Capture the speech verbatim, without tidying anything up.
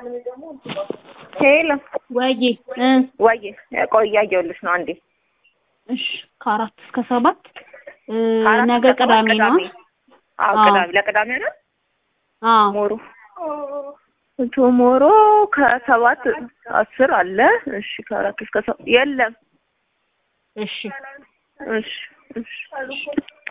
ሄሎ ወይ እ ወይ ቆያየውልሽ ነው አንዴ እሺ ከአራት እስከ ሰባት ነገ ቅዳሜ ነው አዎ ቅዳሜ ለቅዳሜ ነው አዎ ሞሩ ቶሞሮ ከሰባት አስር አለ እሺ ከአራት እስከ ሰባት የለም እሺ እሺ እሺ